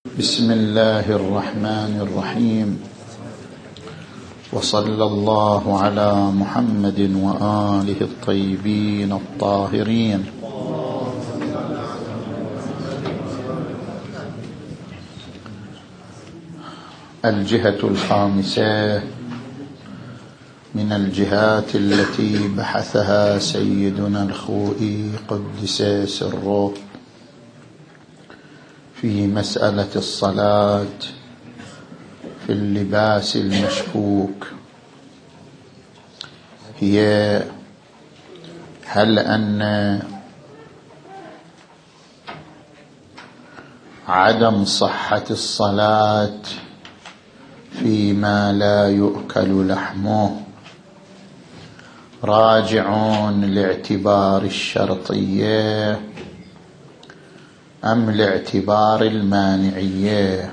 بسم الله الرحمن الرحيم، وصلى الله على محمد وآله الطيبين الطاهرين. الجهة الخامسة من الجهات التي بحثها سيدنا الخوئي قدس سره في مسألة الصلاة في اللباس المشكوك هي: هل أن عدم صحة الصلاة فيما لا يؤكل لحمه راجع لاعتبار الشرطية أم لاعتبار المانعية؟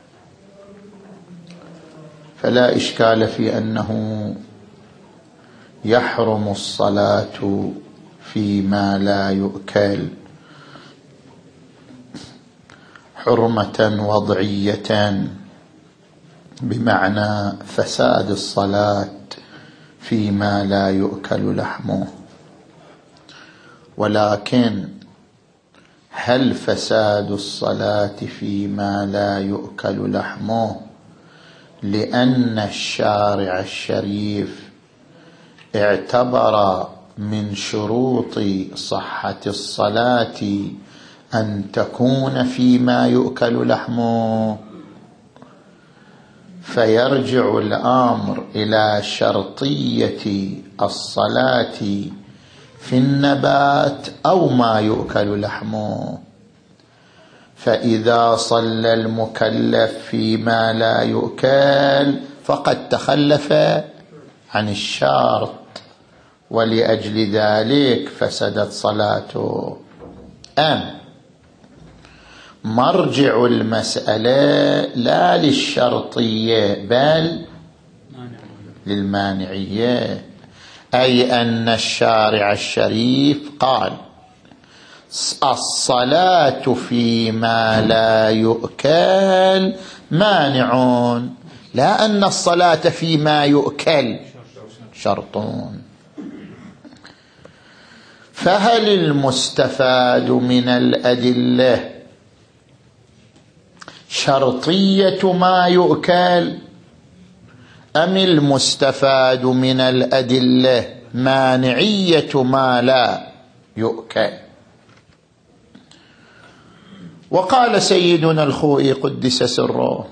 فلا إشكال في أنه يحرم الصلاة فيما لا يؤكل حرمة وضعية، بمعنى فساد الصلاة فيما لا يؤكل لحمه. ولكن هل فساد الصلاة فيما لا يؤكل لحمه لأن الشارع الشريف اعتبر من شروط صحة الصلاة أن تكون فيما يؤكل لحمه، فيرجع الأمر إلى شرطية الصلاة في النبات أو ما يؤكل لحمه؟ فإذا صلى المكلف فيما لا يؤكل فقد تخلف عن الشرط، ولأجل ذلك فسدت صلاته. مرجع المسألة لا للشرطية بل للمانعية، أي أن الشارع الشريف قال: الصلاة فيما لا يؤكل مانع، لا أن الصلاة فيما يؤكل شرطون. فهل المستفاد من الأدلة شرطية ما يؤكل أم المستفاد من الأدلة مانعية ما لا يؤكل؟ وقال سيدنا الخوئي قدس سره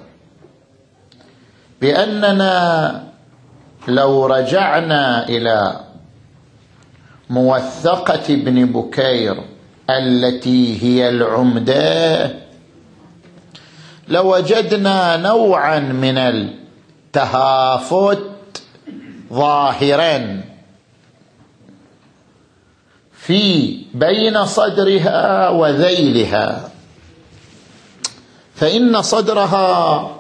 بأننا لو رجعنا إلى موثقة ابن بكير التي هي العمدة لوجدنا نوعا من التهافت ظاهرا في بين صدرها وذيلها، فإن صدرها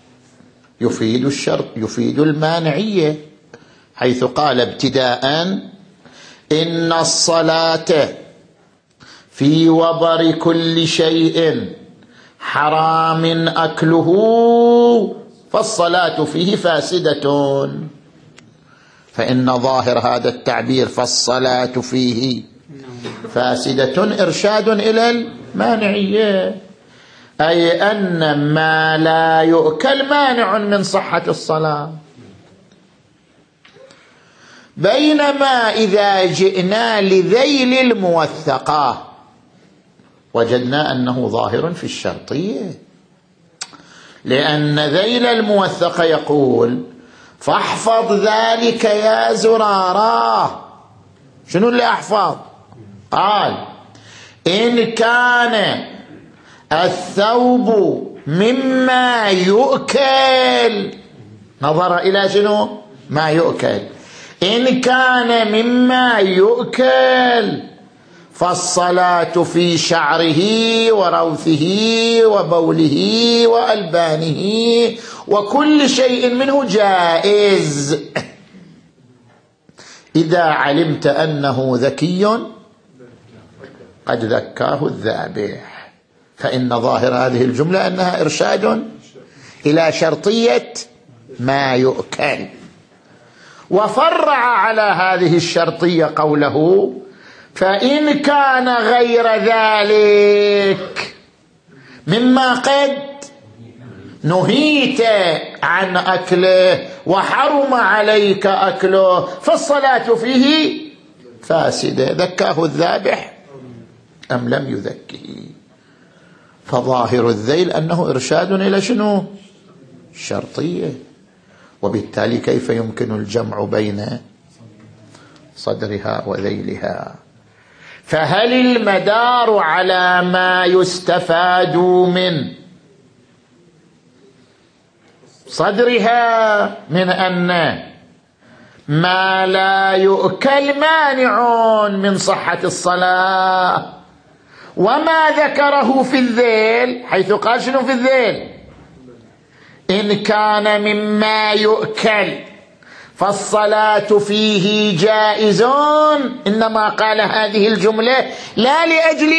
يفيد المانعية، حيث قال ابتداء: إن الصلاة في وبر كل شيء حرام أكله فالصلاة فيه فاسدة. فإن ظاهر هذا التعبير فالصلاة فيه فاسدة إرشاد إلى المانعية، أي أن ما لا يؤكل مانع من صحة الصلاة. بينما إذا جئنا لذيل الموثقة وجدنا أنه ظاهر في الشرطية، لأن ذيل الموثقة يقول: فاحفظ ذلك يا زرارة. شنو اللي أحفظ؟ قال: إن كان الثوب مما يؤكل، نظر إلى شنو؟ ما يؤكل. إن كان مما يؤكل فالصلاة في شعره وروثه وبوله وألبانه وكل شيء منه جائز، إذا علمت أنه ذكي قد ذكاه الذابح. فإن ظاهر هذه الجملة أنها إرشاد إلى شرطية ما يؤكل. وفرع على هذه الشرطية قوله: فإن كان غير ذلك مما قد نهيت عن أكله وحرم عليك أكله فالصلاة فيه فاسدة. ذكاه الذابح أم لم يذكه؟ فظاهر الذيل أنه إرشاد إلى شنو؟ الشرطية. وبالتالي كيف يمكن الجمع بين صدرها وذيلها؟ فهل المدار على ما يستفاد من صدرها من أن ما لا يؤكل مانع من صحة الصلاة، وما ذكره في الذيل حيث قال شنو في الذيل؟ إن كان مما يؤكل فالصلاة فيه جائزون، إنما قال هذه الجملة لا لأجل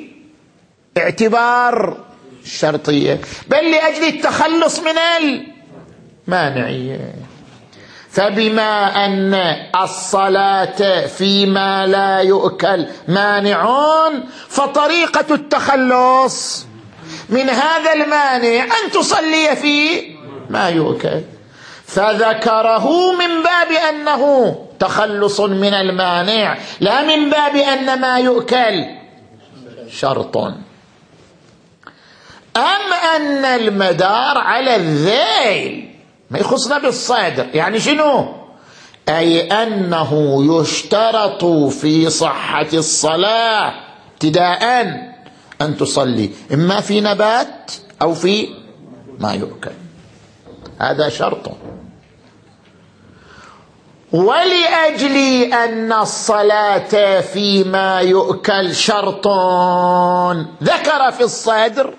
اعتبار الشرطية بل لأجل التخلص من المانعية. فبما أن الصلاة فيما لا يؤكل مانعون فطريقة التخلص من هذا المانع أن تصلي في ما يؤكل، فذكره من باب أنه تخلص من المانع لا من باب أن ما يؤكل شرط. أم أن المدار على الذيل ما يخصنا بالصدر، يعني شنو؟ أي أنه يشترط في صحة الصلاة ابتداء أن تصلي إما في نبات أو في ما يؤكل، هذا شرط. ولأجل أن الصلاة فيما يؤكل شرط ذكر في الصدر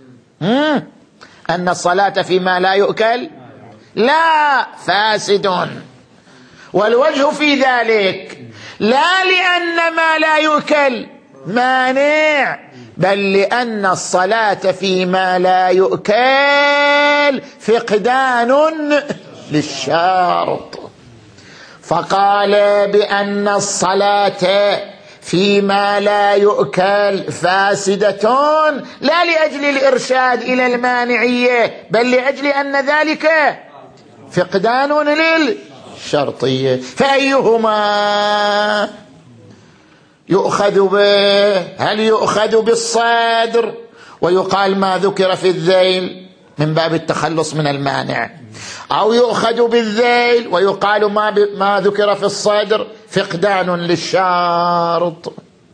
أن الصلاة فيما لا يؤكل لا فاسد. والوجه في ذلك لا لأن ما لا يؤكل مانع بل لأن الصلاة فيما لا يؤكل فقدان للشرط. فقال بأن الصلاة فيما لا يؤكل فاسدة لا لأجل الإرشاد إلى المانعية بل لأجل أن ذلك فقدان للشرطية. فأيهما يؤخذ به؟ هل يؤخذ بالصدر ويقال ما ذكر في الذيل من باب التخلص من المانع، أو يؤخذ بالذيل ويقال ما ذكر في الصدر فقدان للشرط؟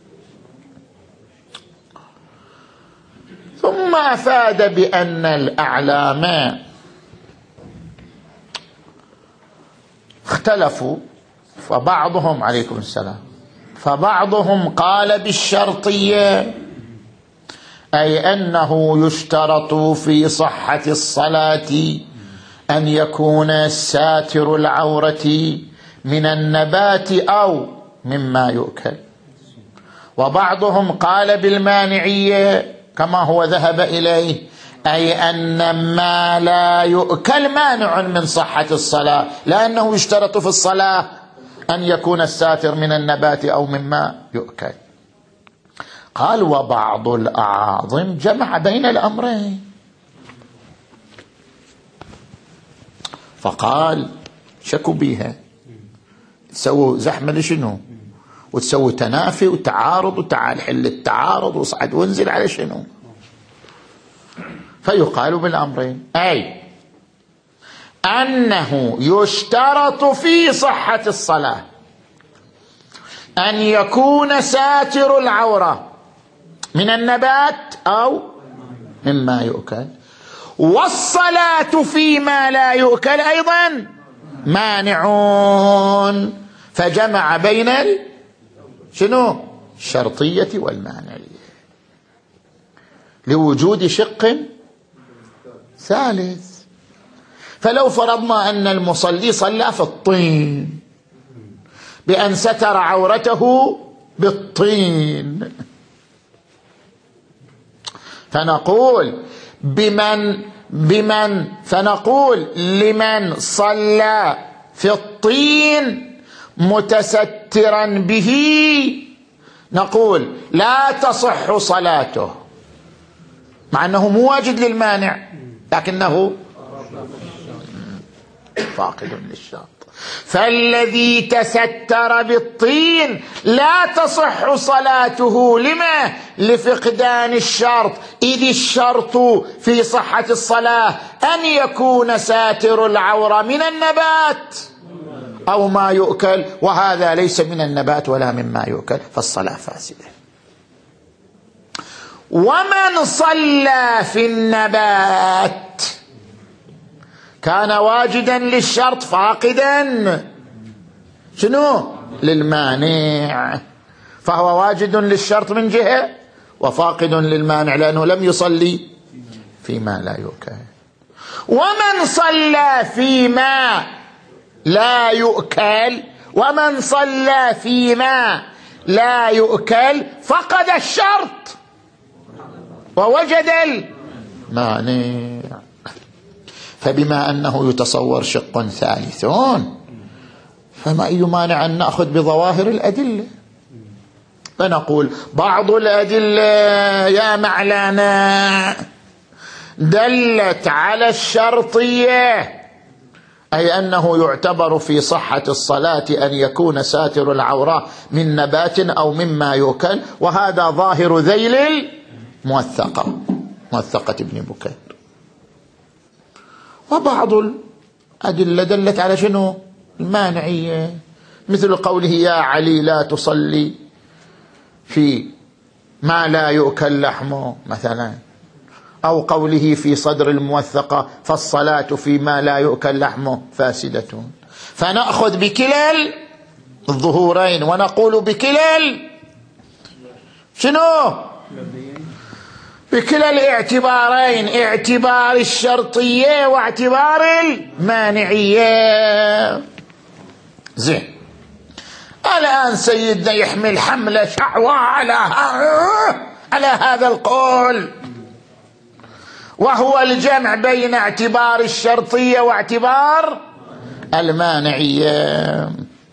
ثم أفاد بأن الأعلام اختلفوا، فبعضهم عليكم السلام فبعضهم قال بالشرطية، أي أنه يشترط في صحة الصلاة أن يكون ساتر العورة من النبات أو مما يؤكل. وبعضهم قال بالمانعية كما هو ذهب إليه، أي أن ما لا يؤكل مانع من صحة الصلاة، لأنه يشترط في الصلاة أن يكون الساتر من النبات أو مما يؤكل. قال وبعض الأعاظم جمع بين الأمرين، فقال شكوا بيها، تسووا زحمة لشنو؟ وتسووا تنافي وتعارض، وتعال حل التعارض وصعد وانزل على شنو؟ فيقال بالأمرين، أي أنه يشترط في صحة الصلاة أن يكون ساتر العورة من النبات أو مما يؤكل، والصلاة فيما لا يؤكل أيضا مانعون، فجمع بين شنو؟ الشرطية والمانعية لوجود شق ثالث. فلو فرضنا أن المصلي صلى في الطين بأن ستر عورته بالطين، فنقول فنقول لمن صلى في الطين متسترا به نقول لا تصح صلاته، مع أنه مو واجد للمانع لكنه فاقد للشرط. فالذي تستر بالطين لا تصح صلاته. لما؟ لفقدان الشرط، إذ الشرط في صحة الصلاة أن يكون ساتر العورة من النبات أو ما يؤكل، وهذا ليس من النبات ولا مما يؤكل، فالصلاة فاسدة. ومن صلى في النبات كان واجدا للشرط فاقدا شنو؟ للمانع، فهو واجد للشرط من جهة وفاقد للمانع لأنه لم يصلي فيما لا يؤكل. ومن صلى فيما لا يؤكل لا يؤكل فقد الشرط ووجد المانع. فبما أنه يتصور شق ثالث فما أي مانع أن نأخذ بظواهر الأدلة. فنقول بعض الأدلة يا معلانا دلت على الشرطية، أي أنه يعتبر في صحة الصلاة أن يكون ساتر العورة من نبات أو مما يؤكل، وهذا ظاهر ذيل موثقة ابن بكير. وبعض الأدلة دلت على شنو؟ المانعية، مثل قوله يا علي لا تصلي في ما لا يؤكل لحمه مثلا، أو قوله في صدر الموثقة فالصلاة في ما لا يؤكل لحمه فاسدة. فنأخذ بكلا الظهورين ونقول بكلا شنو؟ بكلا الاعتبارين، اعتبار الشرطية واعتبار المانعية. زين، الآن سيدنا يحمل حملة شعوى على هذا القول، وهو الجمع بين اعتبار الشرطية واعتبار المانعية.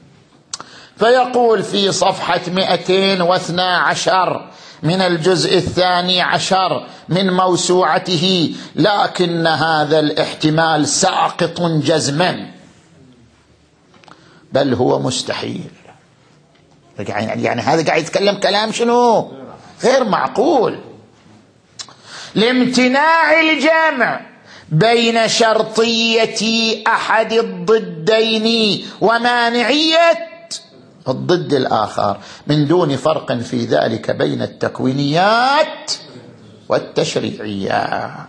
فيقول في صفحة 212 من الجزء 12 من موسوعته: لكن هذا الاحتمال ساقط جزما، بل هو مستحيل. يعني هذا قاعد يتكلم كلام شنو؟ غير معقول. لامتناع الجمع بين شرطية أحد الضدين ومانعية الضد الآخر من دون فرق في ذلك بين التكوينيات والتشريعيات.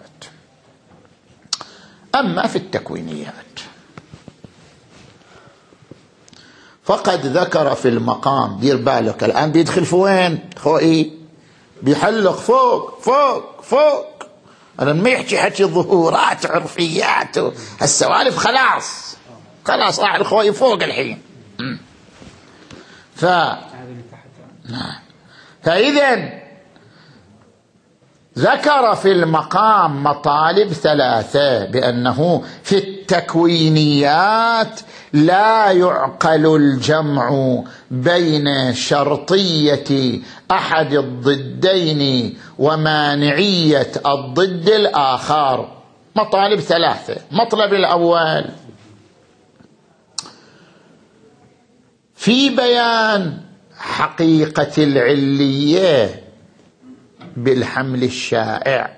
أما في التكوينيات فقد ذكر في المقام، دير بالك الآن بيدخل في وين خوئي؟ بيحلق فوق فوق فوق. أنا ما يحكي حكي ظهورات عرفيات السوالف، خلاص راح الخوئي فوق الحين. فإذا ذكر في المقام مطالب 3، بأنه في التكوينيات لا يعقل الجمع بين شرطية أحد الضدين ومانعية الضد الآخر. مطالب 3. مطلب الأول في بيان حقيقة العلية بالحمل الشائع،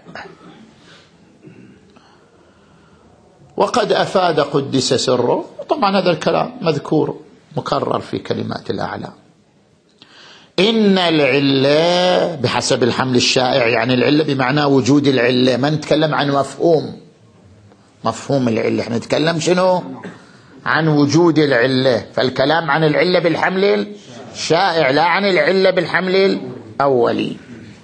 وقد أفاد قدس سره، طبعا هذا الكلام مذكور مكرر في كلمات الأعلام، إن العلة بحسب الحمل الشائع، يعني العلة بمعنى وجود العلة، ما نتكلم عن مفهوم العلة، احنا نتكلم شنو؟ عن وجود العلة. فالكلام عن العلة بالحمل الشائع لا عن العلة بالحمل الأولي.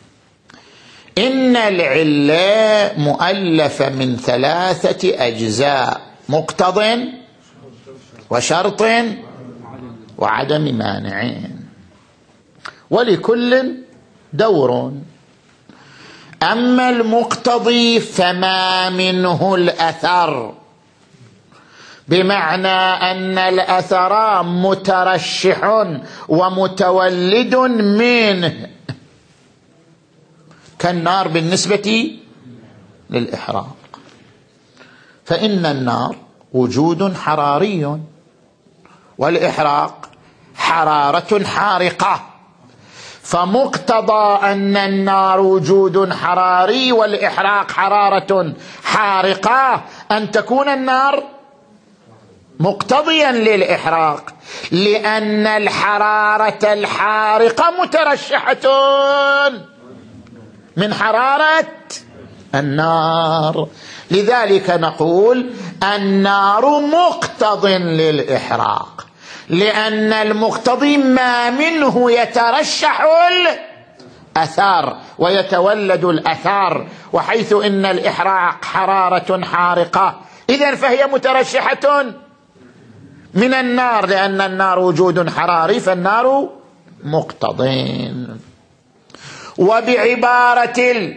إن العلة مؤلفة من 3 أجزاء: مقتض وشرط وعدم مانعين، ولكل دور. أما المقتضي فما منه الأثر، بمعنى أن الأثر مترشح ومتولد منه، كالنار بالنسبة للإحراق. فإن النار وجود حراري، والإحراق حرارة حارقة، فمقتضى أن النار وجود حراري والإحراق حرارة حارقة أن تكون النار مقتضيا للإحراق، لأن الحرارة الحارقة مترشحة من حرارة النار. لذلك نقول النار مقتض للإحراق، لأن المقتضي ما منه يترشح الأثر ويتولد الأثر، وحيث إن الإحراق حرارة حارقة إذن فهي مترشحة من النار، لأن النار وجود حراري فالنار مقتضين. وبعبارة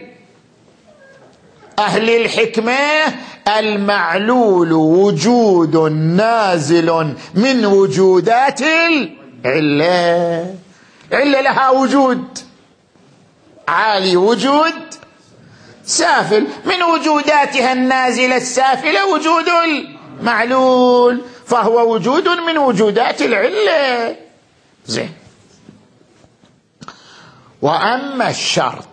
أهل الحكمة المعلول وجود نازل من وجودات العلة. العلة لها وجود عالي وجود سافل، من وجوداتها النازلة السافلة وجود المعلول، فهو وجود من وجودات العلة. زين. وأما الشرط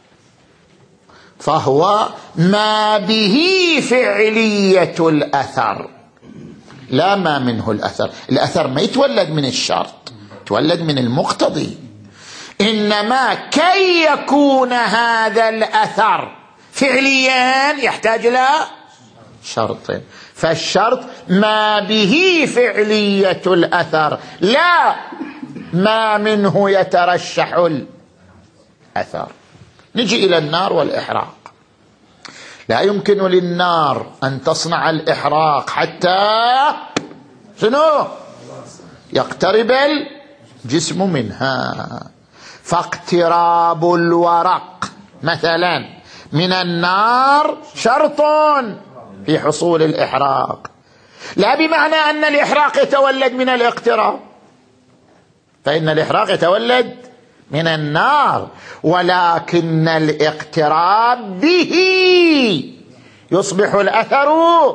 فهو ما به فعلية الأثر، لا ما منه الأثر. الأثر ما يتولد من الشرط، يتولد من المقتضي، إنما كي يكون هذا الأثر فعليا يحتاج إلى شرط، فالشرط ما به فعلية الأثر لا ما منه يترشح الأثر. نجي إلى النار والإحراق. لا يمكن للنار أن تصنع الإحراق حتى شنو؟ يقترب الجسم منها. فاقتراب الورق مثلا من النار شرط في حصول الإحراق، لا بمعنى أن الإحراق يتولد من الاقتراب، فإن الإحراق يتولد من النار، ولكن الاقتراب به يصبح الأثر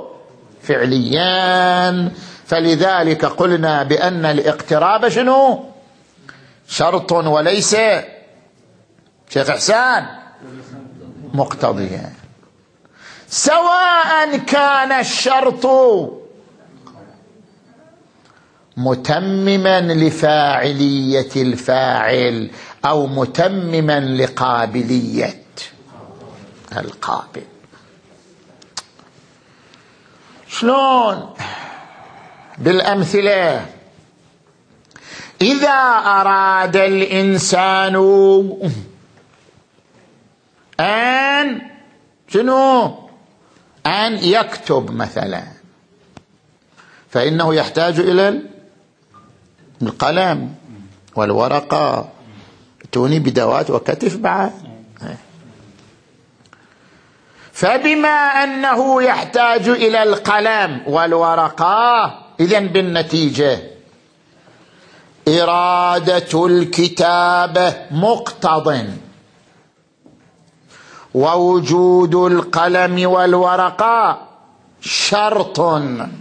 فعليا. فلذلك قلنا بأن الاقتراب شنو؟ شرط وليس شيخ إحسان مقتضيا، سواء كان الشرط متمما لفاعلية الفاعل أو متمما لقابلية القابل. شلون؟ بالأمثلة. إذا أراد الإنسان أن شنو؟ أن يكتب مثلا، فإنه يحتاج إلى القلم والورقة، توني بدوات وكتف بعد. فبما أنه يحتاج إلى القلم والورقة، إذن بالنتيجة إرادة الكتابة مقتضٍ، ووجود القلم والورقة شرط،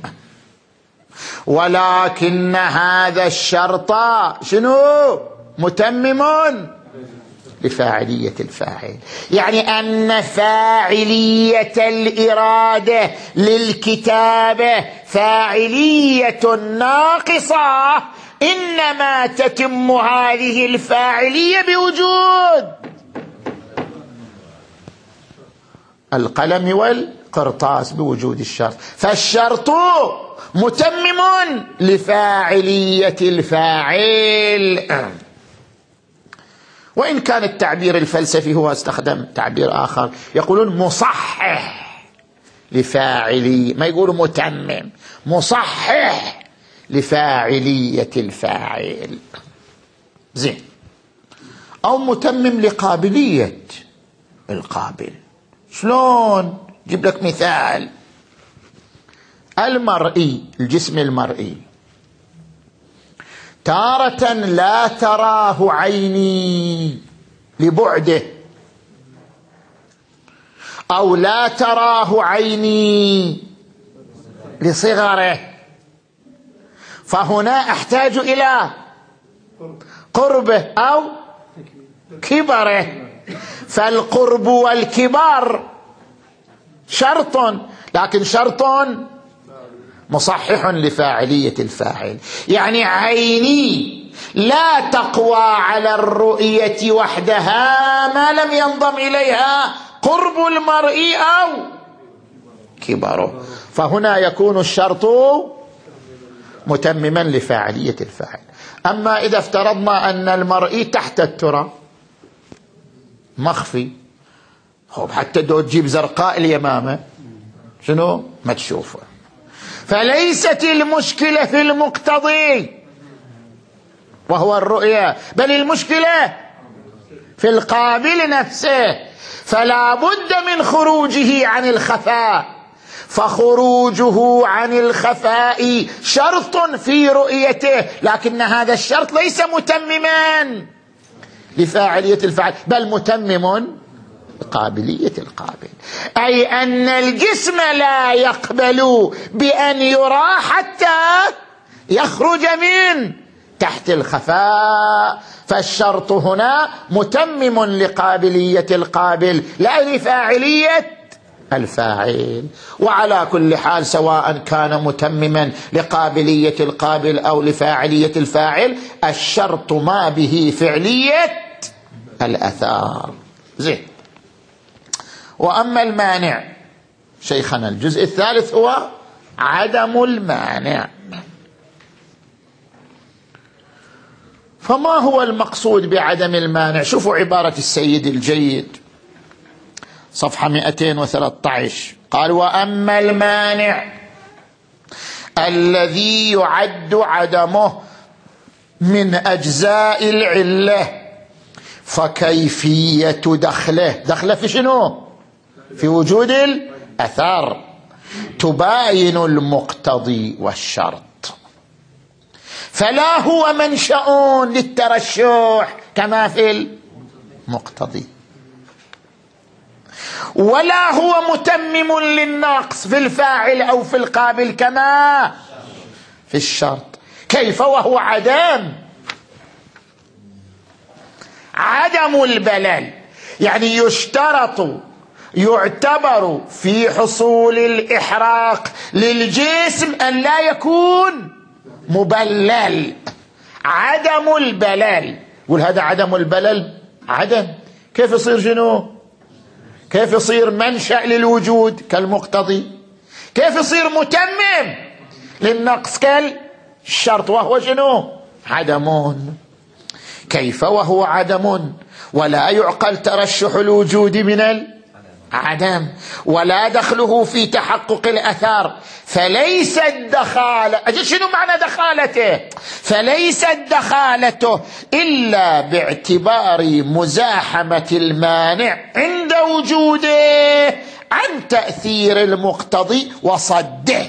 ولكن هذا الشرط شنو؟ متمم لفاعلية الفاعل، يعني أن فاعلية الإرادة للكتابة فاعلية ناقصة، إنما تتم هذه الفاعلية بوجود القلم والقرطاس، بوجود الشرط، فالشرط متمم لفاعلية الفاعل. وإن كان التعبير الفلسفي هو استخدم تعبير آخر، يقولون مصحح لفاعلية، ما يقولوا متمم، مصحح لفاعلية القابل. شلون؟ جيب لك مثال. المرئي، الجسم المرئي، تارة لا تراه عيني لبعده، أو لا تراه عيني لصغره، فهنا أحتاج إلى قربه أو كبره، فالقرب والكبر شرط، لكن شرط مصحح لفاعلية الفاعل. يعني عيني لا تقوى على الرؤية وحدها ما لم ينضم إليها قرب المرء أو كبره، فهنا يكون الشرط متمما لفاعلية الفاعل. أما إذا افترضنا أن المرئي تحت التراب مخفي، حتى دو تجيب زرقاء اليمامة شنو ما تشوفه، فليست المشكلة في المقتضي وهو الرؤية، بل المشكلة في القابل نفسه، فلا بد من خروجه عن الخفاء، فخروجه عن الخفاء شرط في رؤيته، لكن هذا الشرط ليس متمما لفاعلية الفعل، بل متمم قابلية القابل، أي أن الجسم لا يقبل بأن يرى حتى يخرج من تحت الخفاء، فالشرط هنا متمم لقابلية القابل لا لفاعلية الفاعل. وعلى كل حال سواء كان متمما لقابلية القابل أو لفاعلية الفاعل، الشرط ما به فعلية الأثار. زين. وأما المانع شيخنا الجزء الثالث هو عدم المانع. فما هو المقصود بعدم المانع؟ شوفوا عبارة السيد الجيد صفحة 213، قال: وأما المانع الذي يعد عدمه من أجزاء العلة فكيفية دخله في شنو؟ في وجود الأثر تباين المقتضي والشرط، فلا هو منشأ للترشح كما في المقتضي، ولا هو متمم للنقص في الفاعل أو في القابل كما في الشرط. كيف وهو عدم البلل؟ يعني يشترط، يعتبر في حصول الإحراق للجسم أن لا يكون مبلل. عدم البلل، يقول هذا عدم البلل عدم، كيف يصير شنو؟ كيف يصير منشأ للوجود كالمقتضي؟ كيف يصير متمم للنقص كالشرط وهو شنو؟ عدم. كيف وهو عدم ولا يعقل ترشح الوجود من العدم ولا دخله في تحقق الأثار، فليست دخالة. أجل شنو معنى دخالته؟ فليست دخالته إلا باعتبار مزاحمة المانع عند وجوده عن تأثير المقتضي وصده.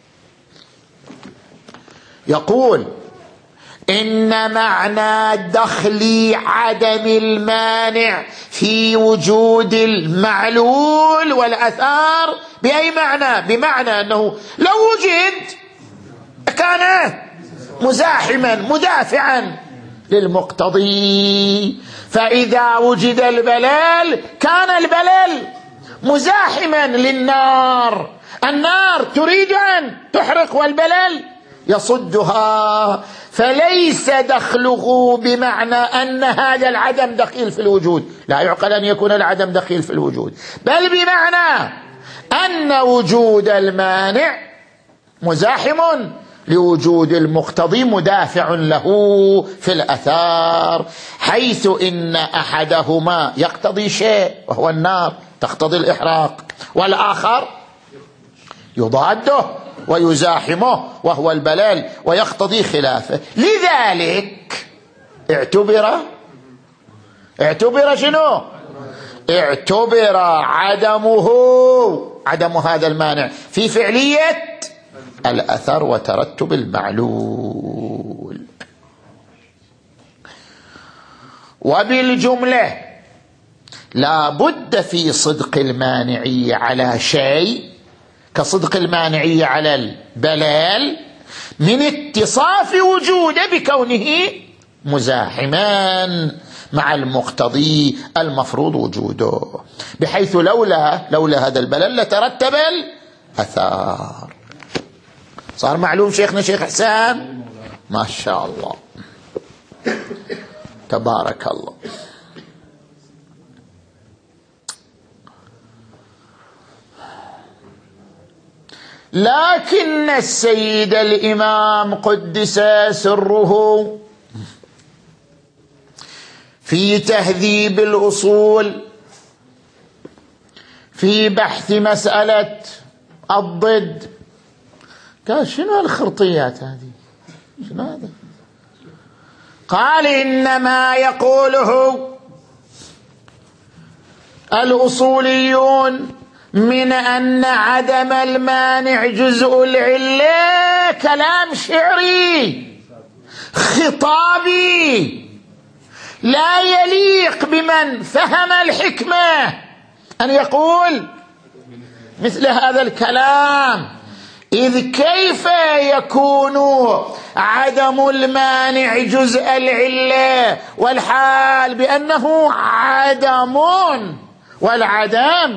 يقول: إن معنى دخل عدم المانع في وجود المعلول والأثار بأي معنى؟ بمعنى أنه لو وجد كان مزاحما مدافعا للمقتضي، فإذا وجد البلال كان البلال مزاحما للنار، النار تريد أن تحرق والبلال يصدها، فليس دخله بمعنى أن هذا العدم دخيل في الوجود، لا يعقل أن يكون العدم دخيل في الوجود، بل بمعنى أن وجود المانع مزاحم لوجود المقتضي مدافع له في الأثار، حيث إن أحدهما يقتضي شيء وهو النار تقتضي الإحراق، والآخر يضاده ويزاحمه وهو البلال ويقتضي خلافه. لذلك اعتبر شنو؟ اعتبر عدم هذا المانع في فعلية الأثر وترتب المعلول. وبالجملة لا بد في صدق المانعية على شيء كصدق المانعية على البلال من اتصاف وجوده بكونه مزاحما مع المقتضي المفروض وجوده، بحيث لولا هذا البلل لترتب الأثار. صار معلوم شيخنا شيخ حسان؟ ما شاء الله تبارك الله. لكن السيد الإمام قدس سره في تهذيب الأصول في بحث مسألة الضد قال شنو هالخرطيات هذه؟ شنو هذا؟ قال إنما يقوله الأصوليون من أن عدم المانع جزء العلة كلام شعري خطابي لا يليق بمن فهم الحكمة أن يقول مثل هذا الكلام، إذ كيف يكون عدم المانع جزء العلة والحال بأنه عدم، والعدم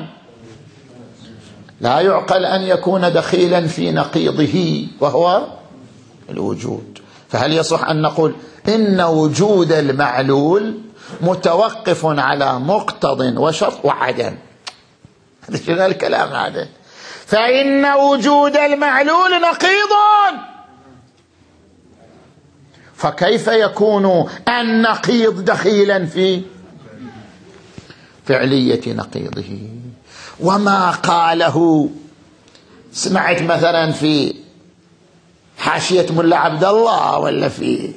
لا يعقل أن يكون دخيلا في نقيضه وهو الوجود. فهل يصح أن نقول إن وجود المعلول متوقف على مقتض وشرط وعدم؟ هذا شنو الكلام هذا؟ فإن وجود المعلول نقيض، فكيف يكون النقيض دخيلا في فعلية نقيضه؟ وما قاله سمعت مثلا في حاشية ملا عبد الله ولا في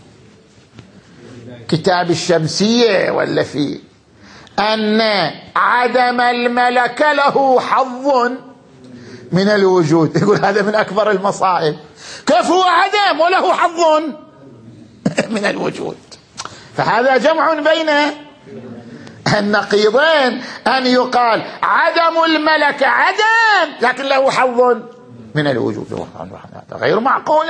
كتاب الشمسية ولا في أن عدم الملك له حظ من الوجود، يقول هذا من أكبر المصائب، كيف هو عدم وله حظ من الوجود؟ فهذا جمع بين النقيضين، أن يقال عدم الملك عدم لكن له حظ من الوجود، هذا غير معقول.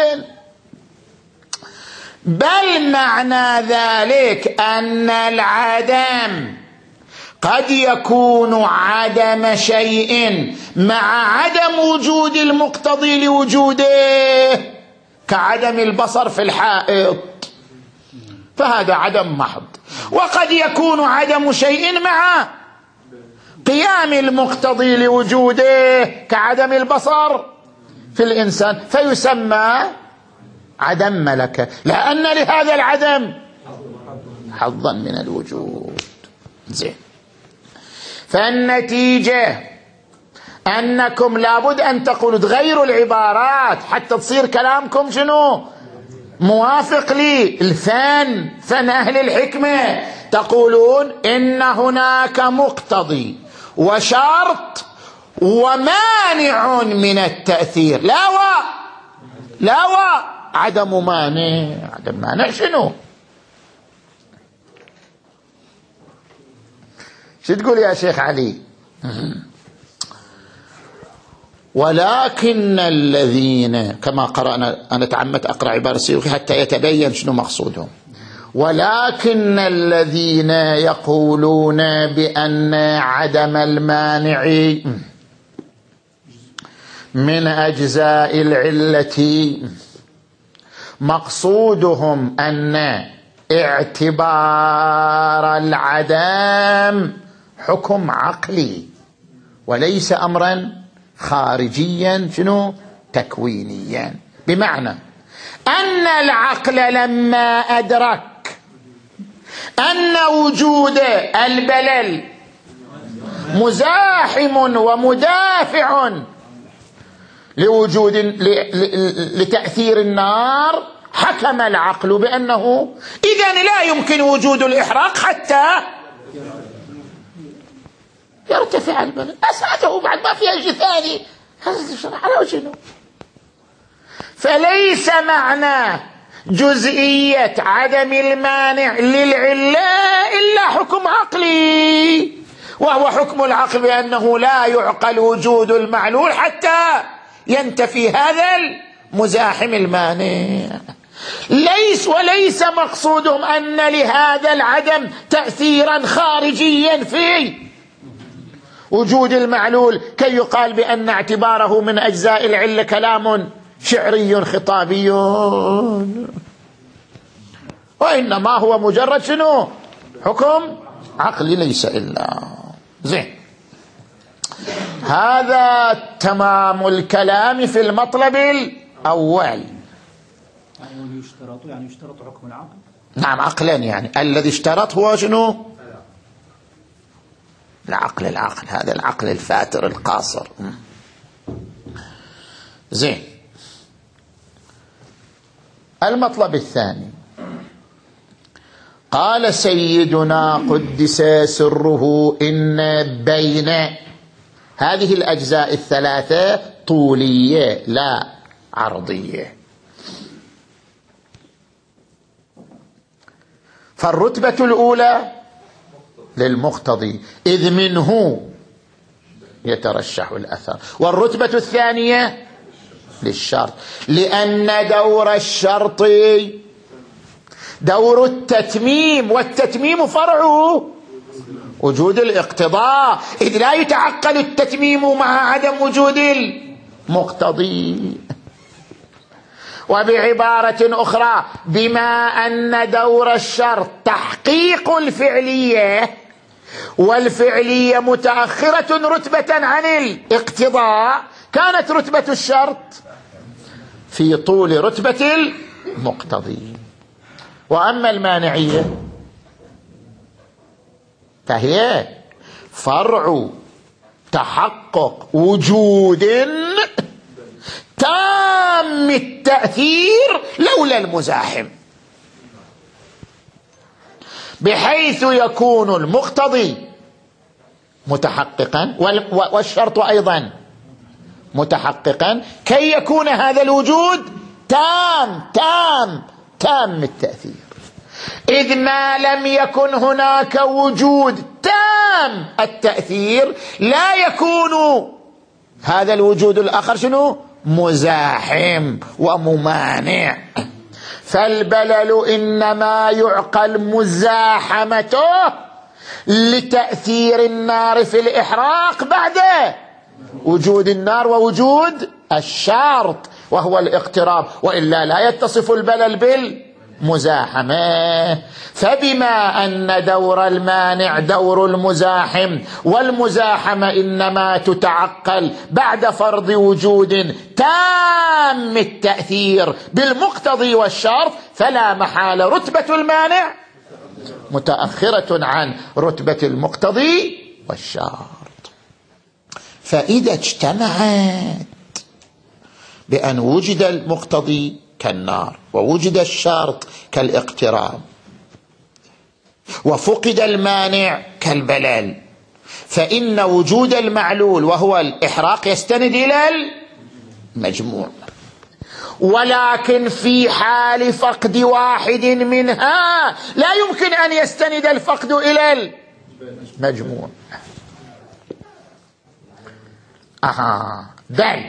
بل معنى ذلك أن العدم قد يكون عدم شيء مع عدم وجود المقتضي لوجوده، كعدم البصر في الحائط، فهذا عدم محض. وقد يكون عدم شيء مع قيام المقتضي لوجوده، كعدم البصر في الإنسان، فيسمى عدم ملكة، لأن لهذا العدم حظا من الوجود. زين، فالنتيجة أنكم لابد أن تقولوا تغيروا العبارات حتى تصير كلامكم شنو؟ موافق للفن، فن أهل الحكمة. تقولون إن هناك مقتضي وشرط ومانع من التأثير، لا عدم مانع. عدم مانع شنو؟ شو تقول يا شيخ علي؟ ولكن الذين، كما قرأنا، أنا تعمدت أقرأ عبارة السيوطي حتى يتبين شنو مقصودهم. ولكن الذين يقولون بأن عدم المانع من أجزاء العلة مقصودهم أن اعتبار العدم حكم عقلي وليس أمرا خارجيا شنو؟ تكوينيا. بمعنى أن العقل لما أدرك أن وجود البلل مزاحم ومدافع لوجود لتأثير النار، حكم العقل بأنه إذن لا يمكن وجود الإحراق حتى يرتفع البلل، أسعده بعد ما فيها شيء ثاني، على شنو؟ فليس معنى جزئية عدم المانع للعلة إلا حكم عقلي، وهو حكم العقل بأنه لا يعقل وجود المعلول حتى ينتفي هذا المزاحم المانع. وليس مقصودهم أن لهذا العدم تأثيرا خارجيا في وجود المعلول كي يقال بأن اعتباره من أجزاء العلة كلام شعري خطابي، وإنما هو مجرد شنو؟ حكم عقلي ليس إلا. زين، هذا تمام الكلام في المطلب الأول. يعني يشترط حكم العقل. نعم، عقلا، يعني الذي اشترط هو شنو؟ العقل، هذا العقل الفاتر القاصر. زين، المطلب الثاني، قال سيدنا قدس سره إن بين هذه الأجزاء الثلاثة طولية لا عرضية، فالرتبة الأولى للمقتضي إذ منه يترشح الأثر، والرتبة الثانية للشرط، لأن دور الشرط دور التتميم، والتتميم فرعه وجود الاقتضاء، إذ لا يتعقل التتميم مع عدم وجود المقتضي. وبعبارة أخرى، بما أن دور الشرط تحقيق الفعلية، والفعلية متأخرة رتبة عن الاقتضاء، كانت رتبة الشرط في طول رتبة المقتضي. وأما المانعية فهي فرع تحقق وجود تام التأثير لولا المزاحم، بحيث يكون المقتضي متحققا والشرط أيضا متحققا، كي يكون هذا الوجود تام التأثير. إذ ما لم يكن هناك وجود تام التأثير لا يكون هذا الوجود الآخر شنو؟ مزاحم وممانع. فالبلل إنما يعقل مزاحمته لتأثير النار في الإحراق بعد وجود النار ووجود الشرط وهو الاقتراب، وإلا لا يتصف البلل بالمزاحمة. فبما أن دور المانع دور المزاحم، والمزاحمة إنما تتعقل بعد فرض وجود تام التأثير بالمقتضي والشرط، فلا محالة رتبة المانع متأخرة عن رتبة المقتضي والشرط. فإذا اجتمعت بأن وجد المقتضي كالنار ووجد الشرط كالاقتراب وفقد المانع كالبلل، فإن وجود المعلول وهو الإحراق يستند إلى المجموع. ولكن في حال فقد واحد منها لا يمكن أن يستند الفقد إلى المجموع. بل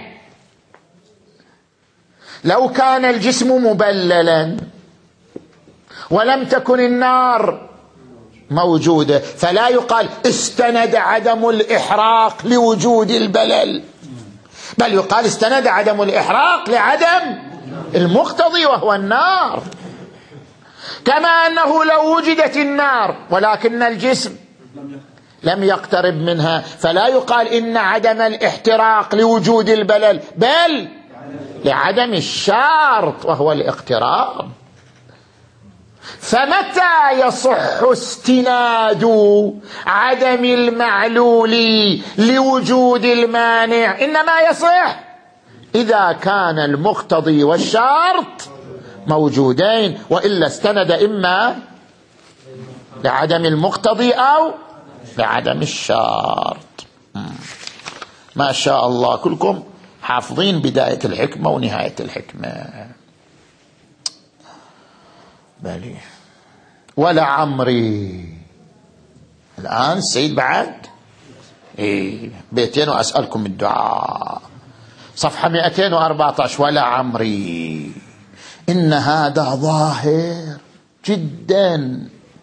لو كان الجسم مبللا ولم تكن النار موجودة فلا يقال استند عدم الإحراق لوجود البلل، بل يقال استند عدم الإحراق لعدم المقتضي وهو النار. كما أنه لو وجدت النار ولكن الجسم لم يقترب منها فلا يقال إن عدم الاحتراق لوجود البلل، بل لعدم الشرط وهو الاقتراب. فمتى يصح استناد عدم المعلول لوجود المانع؟ إنما يصح إذا كان المقتضي والشرط موجودين، وإلا استند إما لعدم المقتضي أو لعدم الشرط. ما شاء الله كلكم حافظين بداية الحكمة ونهاية الحكمة. بلي ولعمري. الآن السيد بعد بيتين وأسألكم الدعاء. صفحة 214. ولعمري إن هذا ظاهر جدا،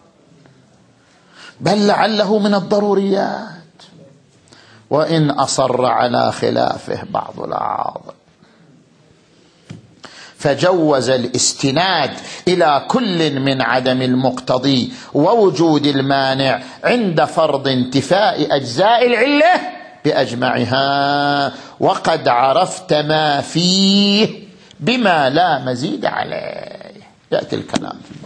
بل لعله من الضروريات، وإن أصر على خلافه بعض الأعاضد، فجوز الاستناد إلى كل من عدم المقتضي ووجود المانع عند فرض انتفاء أجزاء العلة بأجمعها، وقد عرفت ما فيه بما لا مزيد عليه. يأتي الكلام.